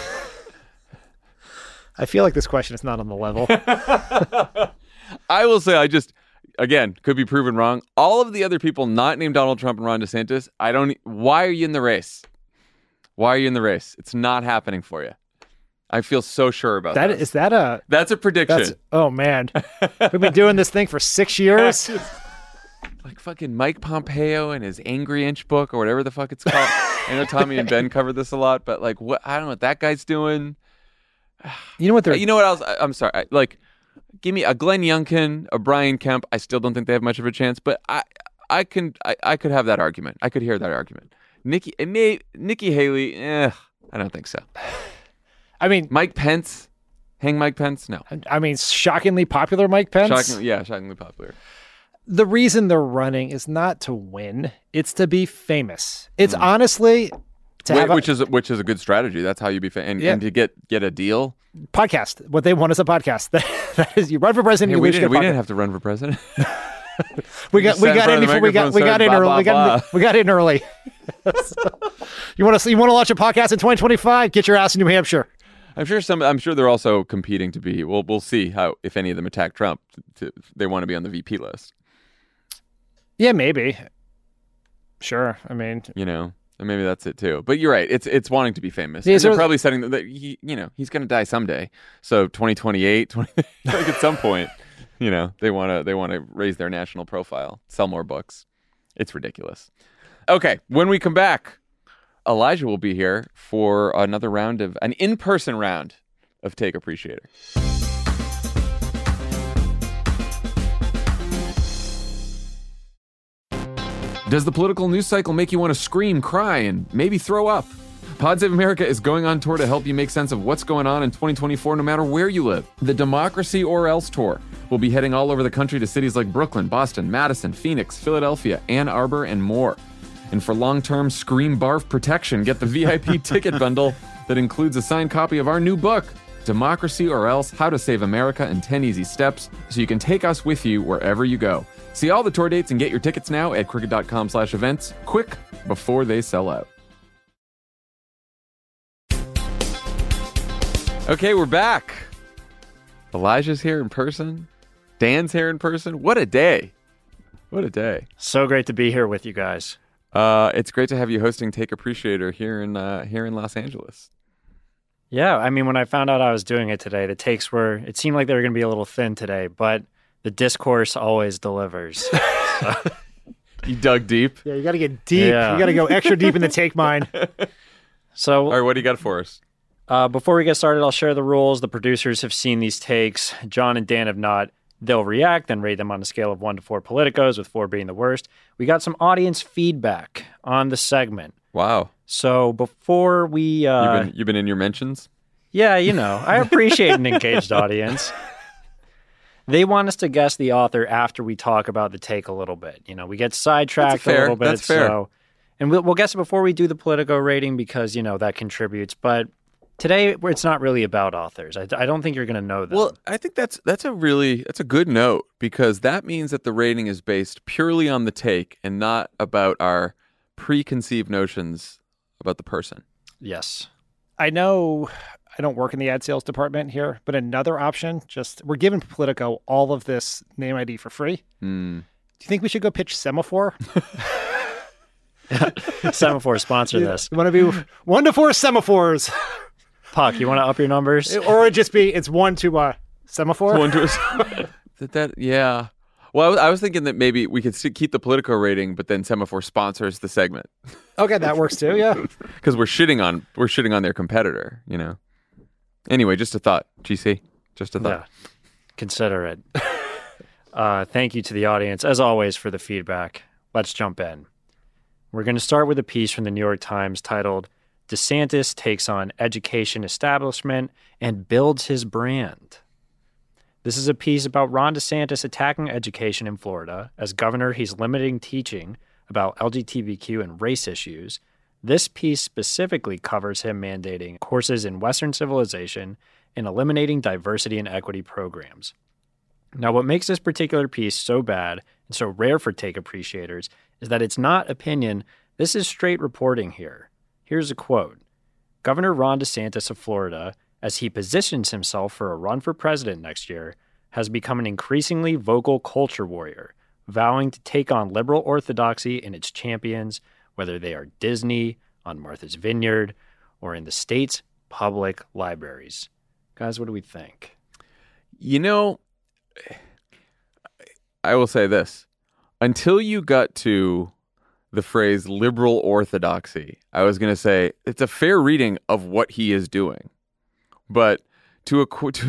I feel like this question is not on the level. I will say, again, could be proven wrong. All of the other people not named Donald Trump and Ron DeSantis, why are you in the race? Why are you in the race? It's not happening for you. I feel so sure about that. That's a prediction. Oh, man. We've been doing this thing for 6 years. Like fucking Mike Pompeo and his Angry Inch book or whatever the fuck it's called. I know Tommy and Ben covered this a lot, but I don't know what that guy's doing. You know what else? I'm sorry. Give me a Glenn Youngkin, a Brian Kemp. I still don't think they have much of a chance, but I could have that argument. I could hear that argument. Nikki Haley, I don't think so. I mean, Mike Pence, hang Mike Pence? No. I mean, shockingly popular Mike Pence? Shockingly popular. The reason they're running is not to win, it's to be famous. It's honestly which is a good strategy. That's how you be famous. And to get a deal. Podcast. What they want is a podcast. That is, you run for president. Hey, we didn't have to run for president. we got in early. You want to launch a podcast in 2025? Get your ass in New Hampshire. I'm sure they're also competing to be. We'll see how, if any of them attack Trump, they want to be on the VP list. Yeah, maybe. Sure. I mean, and maybe that's it too. But you're right. It's wanting to be famous. Yeah, they're probably setting that he's going to die someday. So 2028, at some point, they want to raise their national profile, sell more books. It's ridiculous. Okay, when we come back, Elijah will be here for an in-person round of Take Appreciator. Does the political news cycle make you want to scream, cry, and maybe throw up? Pod Save America is going on tour to help you make sense of what's going on in 2024 no matter where you live. The Democracy or Else Tour will be heading all over the country to cities like Brooklyn, Boston, Madison, Phoenix, Philadelphia, Ann Arbor, and more. And for long-term scream barf protection, get the VIP ticket bundle that includes a signed copy of our new book, Democracy or Else: How to Save America in 10 Easy Steps, so you can take us with you wherever you go. See all the tour dates and get your tickets now at crooked.com/events. Quick, before they sell out. Okay, we're back. Elijah's here in person. Dan's here in person. What a day. What a day. So great to be here with you guys. It's great to have you hosting Take Appreciator here in Los Angeles. Yeah, I mean, when I found out I was doing it today, the takes it seemed like they were going to be a little thin today, but the discourse always delivers. You dug deep? Yeah, you got to get deep. Yeah. You got to go extra deep in the take mine. So, All right, what do you got for us? before we get started, I'll share the rules. The producers have seen these takes. John and Dan have not. They'll react, then rate them on a scale of 1 to 4 politicos, with 4 being the worst. We got some audience feedback on the segment. Wow. So before we... You've been in your mentions? Yeah, I appreciate an engaged audience. They want us to guess the author after we talk about the take a little bit. We get sidetracked a little bit. That's fair. So, and we'll guess it before we do the Politico rating because, that contributes. But today, it's not really about authors. I don't think you're going to know them. Well, I think that's a good note, because that means that the rating is based purely on the take and not about our preconceived notions about the person. Yes. I know I don't work in the ad sales department here, but another option, we're giving Politico all of this name ID for free. Do you think we should go pitch Semaphore? Semaphore sponsor this. You want to be 1 to 4 semaphores. Puck, you want to up your numbers? Or it's 1 to semaphore? Yeah. Well, I was thinking that maybe we could keep the Politico rating, but then Semaphore sponsors the segment. Okay, that works too, yeah. Because we're shitting on their competitor, Anyway, just a thought, GC. Just a thought. Yeah. Consider it. Thank you to the audience, as always, for the feedback. Let's jump in. We're going to start with a piece from the New York Times titled, DeSantis Takes on Education Establishment and Builds His Brand. This is a piece about Ron DeSantis attacking education in Florida. As governor, he's limiting teaching about LGBTQ and race issues. This piece specifically covers him mandating courses in Western civilization and eliminating diversity and equity programs. Now, what makes this particular piece so bad and so rare for take appreciators is that it's not opinion. This is straight reporting here. Here's a quote. Governor Ron DeSantis of Florida, as he positions himself for a run for president next year, has become an increasingly vocal culture warrior, vowing to take on liberal orthodoxy and its champions, whether they are Disney, on Martha's Vineyard, or in the state's public libraries. Guys, what do we think? I will say this. Until you got to the phrase liberal orthodoxy, I was going to say it's a fair reading of what he is doing. But to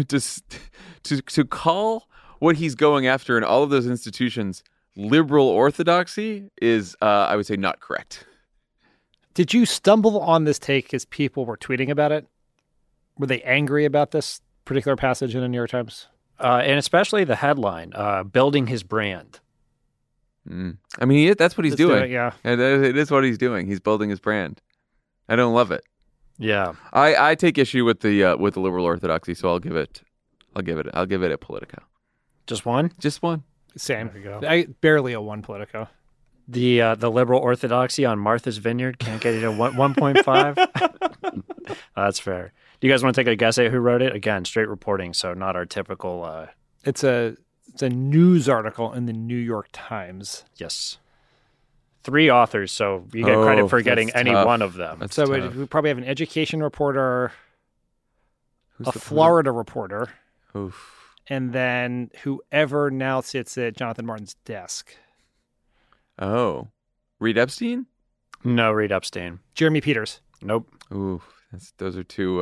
call what he's going after in all of those institutions liberal orthodoxy is, I would say, not correct. Did you stumble on this take as people were tweeting about it? Were they angry about this particular passage in the New York Times? And especially the headline, building his brand. I mean, that's what he's doing. Yeah. It is what he's doing. He's building his brand. I don't love it. Yeah. I take issue with the liberal orthodoxy, so I'll give it a Politico. Just one? Just one. Same. There you go. I barely a 1 Politico. The liberal orthodoxy on Martha's Vineyard can't get it a 1.5? That's fair. Do you guys want to take a guess at who wrote it? Again, straight reporting, so not our typical... It's a news article in the New York Times. Yes. 3 authors, so you get credit for getting any tough. one of them. That's So tough. we probably have an education reporter, Who's a the- Florida reporter, Oof. and then whoever now sits at Jonathan Martin's desk. Oh. Reed Epstein? No, Reed Epstein. Jeremy Peters. Nope. Ooh, those are two.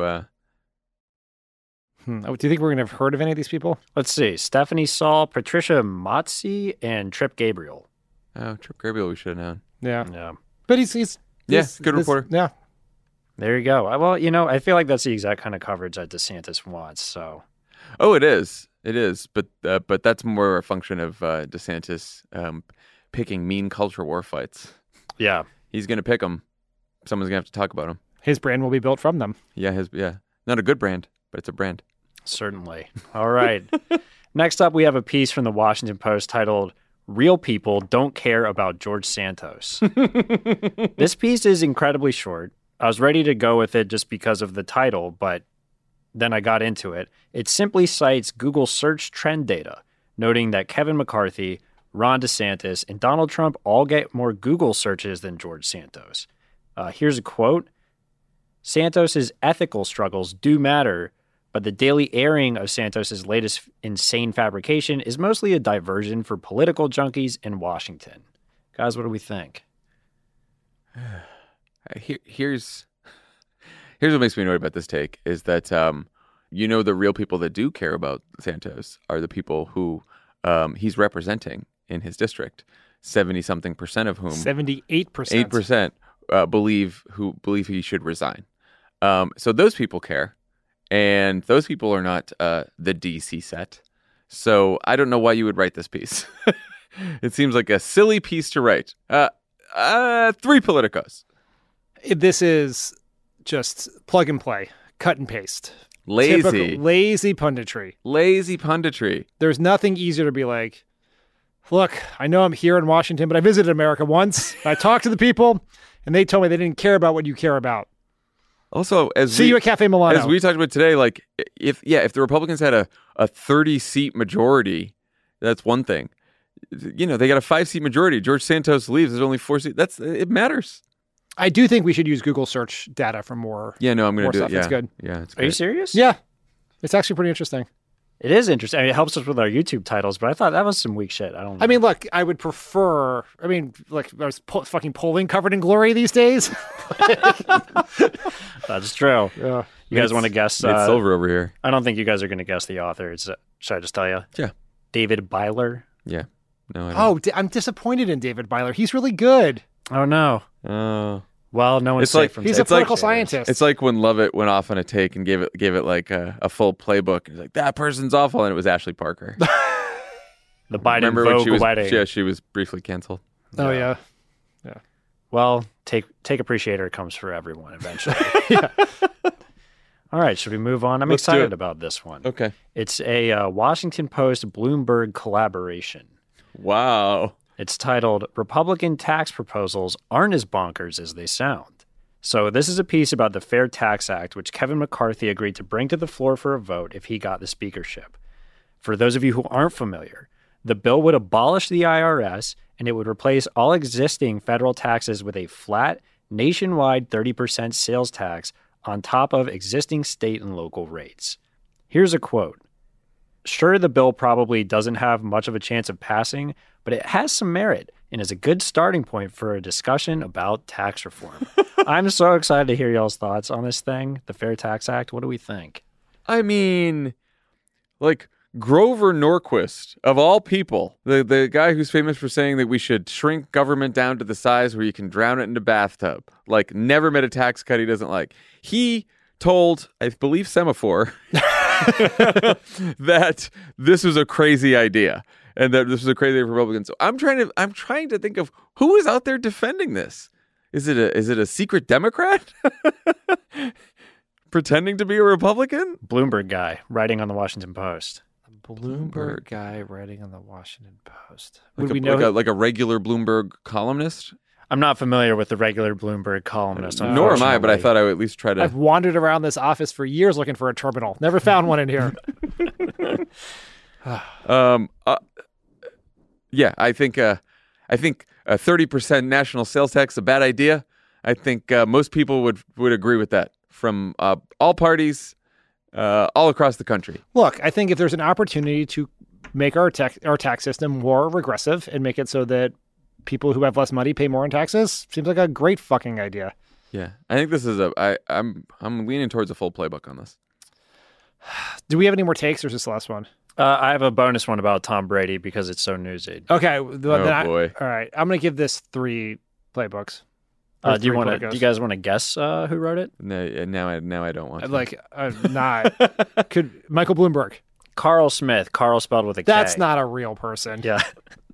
Do you think we're going to have heard of any of these people? Let's see. Stephanie Saul, Patricia Motzi, and Trip Gabriel. Oh, Trip Gabriel, we should have known. Yeah. Yeah. But he's good reporter. Yeah. There you go. Well, I feel like that's the exact kind of coverage that DeSantis wants, so... Oh, it is. It is. But that's more a function of DeSantis picking mean culture war fights. Yeah. He's going to pick them. Someone's going to have to talk about him. His brand will be built from them. Yeah, not a good brand, but it's a brand. Certainly. All right. Next up, we have a piece from the Washington Post titled, "Real People Don't Care About George Santos." This piece is incredibly short. I was ready to go with it just because of the title, but then I got into it. It simply cites Google search trend data, noting that Kevin McCarthy, Ron DeSantis, and Donald Trump all get more Google searches than George Santos. Here's a quote. "Santos's ethical struggles do matter, but the daily airing of Santos's latest insane fabrication is mostly a diversion for political junkies in Washington." Guys, what do we think? Here's what makes me annoyed about this take is that the real people that do care about Santos are the people who he's representing in his district. 70-something% of whom 78%. 8% believe he should resign. So those people care, and those people are not the DC set. So I don't know why you would write this piece. It seems like a silly piece to write. 3 Politicos. This is just plug and play, cut and paste. Lazy punditry. Lazy punditry. There's nothing easier to be like, look, I know I'm here in Washington, but I visited America once. I talked to the people, and they told me they didn't care about what you care about. Also, you at Cafe Milano. As we talked about today, like if the Republicans had a 30-seat majority, that's one thing. They got a 5-seat majority. George Santos leaves. There's only 4 seats. It matters. I do think we should use Google search data for more. Yeah, no, I'm going to do stuff. it. Yeah. It's good. Yeah, it's Are you great. serious? Yeah, it's actually pretty interesting. It is interesting. I mean, it helps us with our YouTube titles, but I thought that was some weak shit. I mean, look, I would prefer. I mean, like, there's fucking polling covered in glory these days. That's true. Yeah. You guys want to guess? It's Silver over here. I don't think you guys are going to guess the author. Should I just tell you? Yeah. David Byler. Yeah. No, I don't. I'm disappointed in David Byler. He's really good. Oh, no. Oh. Well, no one's It's like- safe from He's a It's like- political scientist. It's like when Lovett went off on a take and gave it like a full playbook. He's like, that person's awful, and it was Ashley Parker. the Biden Remember when Vogue wedding. she was briefly canceled. Oh yeah. Well, take appreciator comes for everyone eventually. All right, should we move on? I'm Let's do excited it. about this one. Okay. It's a Washington Post Bloomberg collaboration. Wow. It's titled "Republican Tax Proposals Aren't as Bonkers as They Sound." So this is a piece about the Fair Tax Act, which Kevin McCarthy agreed to bring to the floor for a vote if he got the speakership. For those of you who aren't familiar, the bill would abolish the IRS, and it would replace all existing federal taxes with a flat, nationwide 30% sales tax on top of existing state and local rates. Here's a quote. "Sure, the bill probably doesn't have much of a chance of passing, but it has some merit and is a good starting point for a discussion about tax reform." I'm so excited to hear y'all's thoughts on this thing, the Fair Tax Act. What do we think? I mean, like Grover Norquist, of all people, the guy who's famous for saying that we should shrink government down to the size where you can drown it in a bathtub, like never met a tax cut he doesn't like. He told, I believe, Semaphore that this was a crazy idea and that this was a crazy idea for Republicans. So I'm trying to think of who is out there defending this. Is it a secret Democrat pretending to be a Republican? Bloomberg guy writing on the Washington Post. Bloomberg guy writing on the Washington Post. Like Would we know? like a regular Bloomberg columnist? I'm not familiar with the regular Bloomberg columnist. Nor am I, but I unfortunately. thought I would at least try to. I've wandered around this office for years looking for a terminal. Never found one in here. Yeah, I think a 30% national sales tax is a bad idea. I think most people would agree with that from all parties, all across the country. Look, I think if there's an opportunity to make our tax system more regressive and make it so that people who have less money pay more in taxes, seems like a great fucking idea. Yeah, I think this is I'm leaning towards a full playbook on this. Do we have any more takes, or is this the last one? I have a bonus one about Tom Brady because it's so newsy. Okay. Boy. All right. I'm going to give this 3 playbooks. Do you guys want to guess who wrote it? No, now I don't want to. Like, not. Could Michael Bloomberg? Carl Smith. Carl spelled with a K. That's not a real person. Yeah.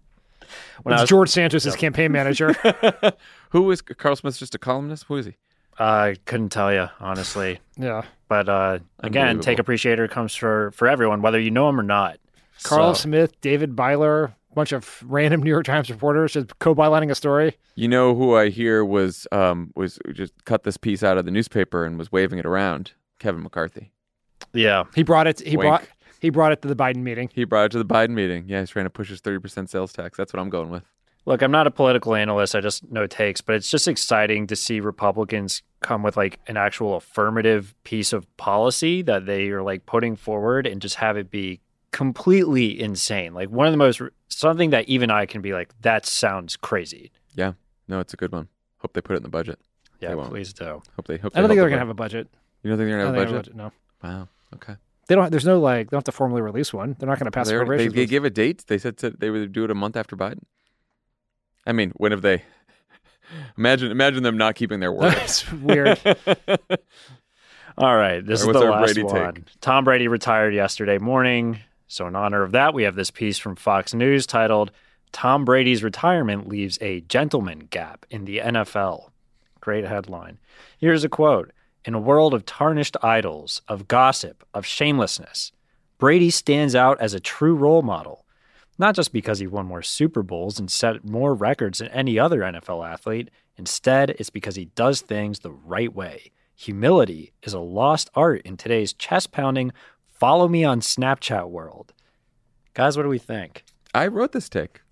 It's George Santos' campaign manager. Who is Carl Smith? Just a columnist? Who is he? I couldn't tell you, honestly. Yeah. But again, Unbelievable. Take Appreciator comes for everyone, whether you know him or not. Carl So- Smith, David Byler, a bunch of random New York Times reporters just co-bylining a story. You know who I hear was just cut this piece out of the newspaper and was waving it around? Kevin McCarthy. Yeah. He brought it. He Wink. brought it to the Biden meeting. He brought it to the Biden meeting. Yeah, he's trying to push his 30% sales tax. That's what I'm going with. Look, I'm not a political analyst. I just know takes, but it's just exciting to see Republicans come with like an actual affirmative piece of policy that they are like putting forward and just have it be completely insane. Like one of the most, something that even I can be like, that sounds crazy. Yeah. No, it's a good one. Hope they put it in the budget. Yeah, They won't. please do. Hope they. I don't think they're going to have a budget. You don't think they're I going don't to have think a they have budget? No. Wow. Okay. They don't. There's no like. They don't have to formally release one. They're not going to pass They appropriations. gave a date. They said they would do it a month after Biden. I mean, when have they? Imagine them not keeping their word. That's weird. All right, this All is right, the what's our last Brady one. take? Tom Brady retired yesterday morning. So in honor of that, we have this piece from Fox News titled, Tom Brady's retirement leaves a gentleman gap in the NFL. Great headline. Here's a quote. In a world of tarnished idols, of gossip, of shamelessness, Brady stands out as a true role model. Not just because he won more Super Bowls and set more records than any other NFL athlete. Instead, it's because he does things the right way. Humility is a lost art in today's chest-pounding, follow me on Snapchat world. Guys, what do we think? I wrote this take.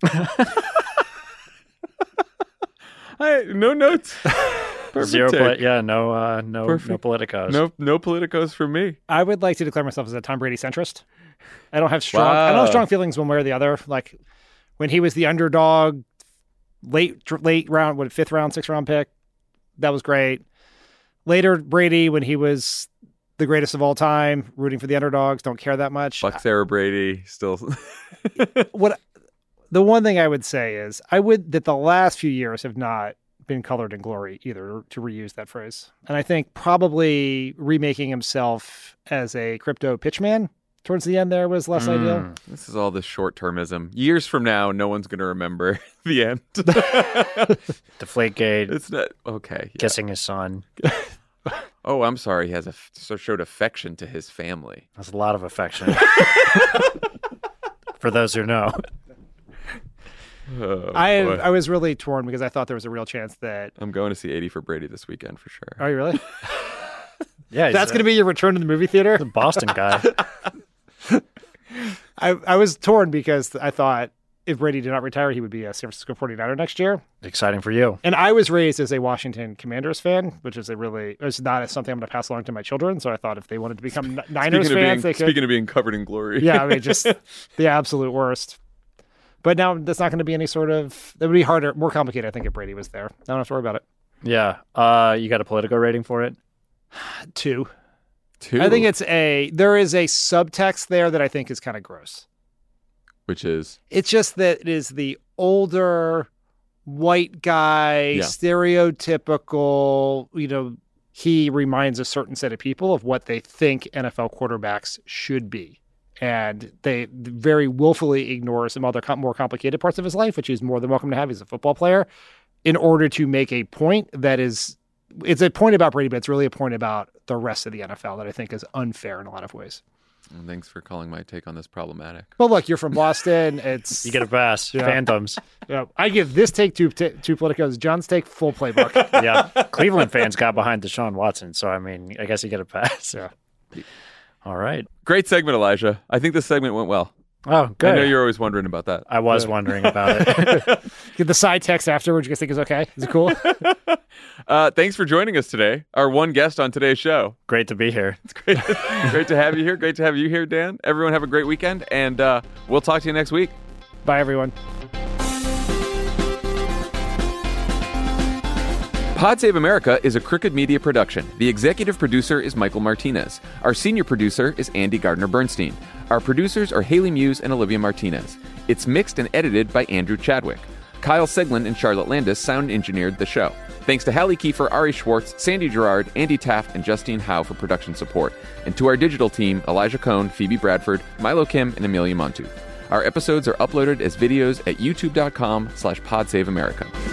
No notes. Perfect Zero, take. no Perfect. politicos. No politicos for me. I would like to declare myself as a Tom Brady centrist. I don't have strong feelings one way or the other. Like when he was the underdog, late round, fifth round, sixth round pick, that was great. Later, Brady, when he was the greatest of all time, rooting for the underdogs, don't care that much. Bucks era Brady still. The one thing I would say is that the last few years have not been colored in glory either, to reuse that phrase. And I think probably remaking himself as a crypto pitchman towards the end there was less ideal. This is all this short-termism. Years from now, no one's going to remember the end. Deflategate, It's not okay. Yeah. kissing his son. Oh, I'm sorry. He has showed affection to his family. That's a lot of affection. For those who know. Oh, boy. I was really torn because I thought there was a real chance that. I'm going to see 80 for Brady this weekend for sure. Are you really? Yeah, That's going to be your return to the movie theater? the Boston guy. I was torn because I thought if Brady did not retire, he would be a San Francisco 49er next year. Exciting for you. And I was raised as a Washington Commanders fan, which is it's not something I'm going to pass along to my children. So I thought if they wanted to become Niners fans, they could. Speaking of being covered in glory. Yeah, I mean, just the absolute worst. But now that's not going to be any sort of. That would be harder, more complicated, I think, if Brady was there. I don't have to worry about it. Yeah. You got a Politico rating for it? 2. Two, I think there is a subtext there that I think is kind of gross. which is It's just that it is the older white guy, Yeah. stereotypical, he reminds a certain set of people of what they think NFL quarterbacks should be. And they very willfully ignore some other more complicated parts of his life, which he's more than welcome to have. He's a football player, in order to make a point that is, it's a point about Brady, but it's really a point about the rest of the NFL that I think is unfair in a lot of ways. and thanks for calling my take on this problematic. But look, you're from Boston. It's You get a pass. Yeah. Phantoms. I give this take two Politicos. John's take full playbook. Yeah. Cleveland fans got behind Deshaun Watson. So, I mean, I guess you get a pass. Yeah. All right. Great segment, Elijah. I think this segment went well. Oh, good. I know you're always wondering about that. I was wondering about it. Get the side text afterwards. You guys think is okay? Is it cool? Thanks for joining us today. Our one guest on today's show. Great to be here. Great to have you here. Great to have you here, Dan. Everyone have a great weekend, and we'll talk to you next week. Bye, everyone. Pod Save America is a Crooked Media production. The executive producer is Michael Martinez. Our senior producer is Andy Gardner-Bernstein. Our producers are Haley Muse and Olivia Martinez. It's mixed and edited by Andrew Chadwick. Kyle Seglin and Charlotte Landis sound engineered the show. Thanks to Hallie Kiefer, Ari Schwartz, Sandy Gerard, Andy Taft, and Justine Howe for production support. And to our digital team, Elijah Cohn, Phoebe Bradford, Milo Kim, and Amelia Montu. Our episodes are uploaded as videos at youtube.com/PodSaveAmerica.